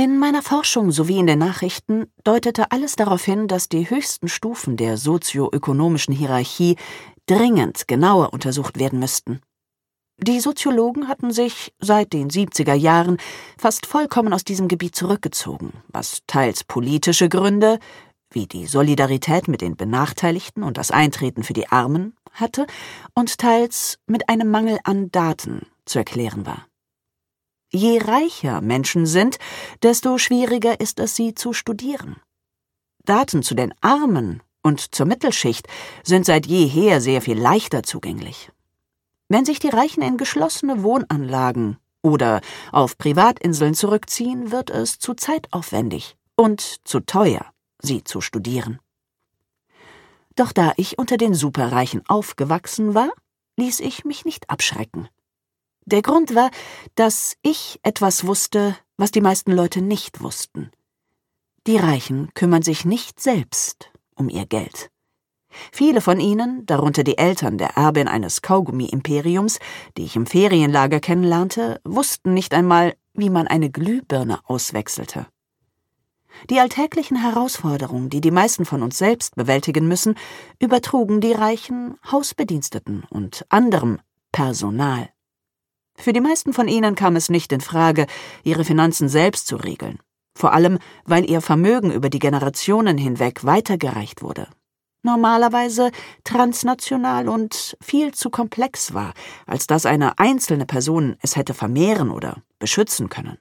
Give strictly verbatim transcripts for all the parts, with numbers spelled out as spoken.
In meiner Forschung sowie in den Nachrichten deutete alles darauf hin, dass die höchsten Stufen der sozioökonomischen Hierarchie dringend genauer untersucht werden müssten. Die Soziologen hatten sich seit den siebziger Jahren fast vollkommen aus diesem Gebiet zurückgezogen, was teils politische Gründe, wie die Solidarität mit den Benachteiligten und das Eintreten für die Armen, hatte und teils mit einem Mangel an Daten zu erklären war. Je reicher Menschen sind, desto schwieriger ist es, sie zu studieren. Daten zu den Armen und zur Mittelschicht sind seit jeher sehr viel leichter zugänglich. Wenn sich die Reichen in geschlossene Wohnanlagen oder auf Privatinseln zurückziehen, wird es zu zeitaufwendig und zu teuer, sie zu studieren. Doch da ich unter den Superreichen aufgewachsen war, ließ ich mich nicht abschrecken. Der Grund war, dass ich etwas wusste, was die meisten Leute nicht wussten. Die Reichen kümmern sich nicht selbst um ihr Geld. Viele von ihnen, darunter die Eltern der Erbin eines Kaugummi-Imperiums, die ich im Ferienlager kennenlernte, wussten nicht einmal, wie man eine Glühbirne auswechselte. Die alltäglichen Herausforderungen, die die meisten von uns selbst bewältigen müssen, übertrugen die Reichen Hausbediensteten und anderem Personal. Für die meisten von ihnen kam es nicht in Frage, ihre Finanzen selbst zu regeln, vor allem, weil ihr Vermögen über die Generationen hinweg weitergereicht wurde. Normalerweise transnational und viel zu komplex war, als dass eine einzelne Person es hätte vermehren oder beschützen können.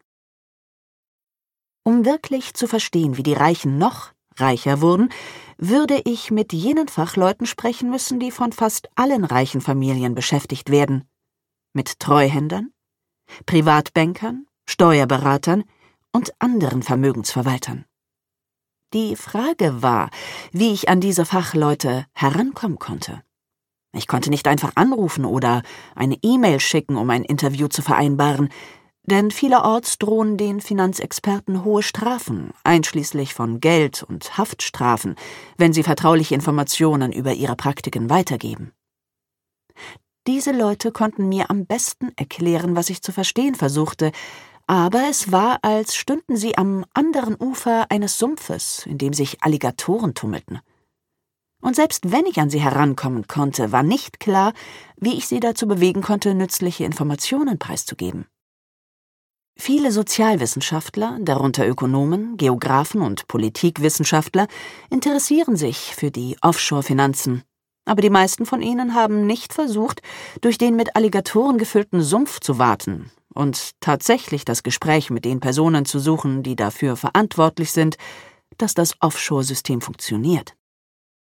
Um wirklich zu verstehen, wie die Reichen noch reicher wurden, würde ich mit jenen Fachleuten sprechen müssen, die von fast allen reichen Familien beschäftigt werden. Mit Treuhändern, Privatbankern, Steuerberatern und anderen Vermögensverwaltern. Die Frage war, wie ich an diese Fachleute herankommen konnte. Ich konnte nicht einfach anrufen oder eine E-Mail schicken, um ein Interview zu vereinbaren, denn vielerorts drohen den Finanzexperten hohe Strafen, einschließlich von Geld- und Haftstrafen, wenn sie vertrauliche Informationen über ihre Praktiken weitergeben. Diese Leute konnten mir am besten erklären, was ich zu verstehen versuchte, aber es war, als stünden sie am anderen Ufer eines Sumpfes, in dem sich Alligatoren tummelten. Und selbst wenn ich an sie herankommen konnte, war nicht klar, wie ich sie dazu bewegen konnte, nützliche Informationen preiszugeben. Viele Sozialwissenschaftler, darunter Ökonomen, Geographen und Politikwissenschaftler, interessieren sich für die Offshore-Finanzen. Aber die meisten von ihnen haben nicht versucht, durch den mit Alligatoren gefüllten Sumpf zu waten und tatsächlich das Gespräch mit den Personen zu suchen, die dafür verantwortlich sind, dass das Offshore-System funktioniert.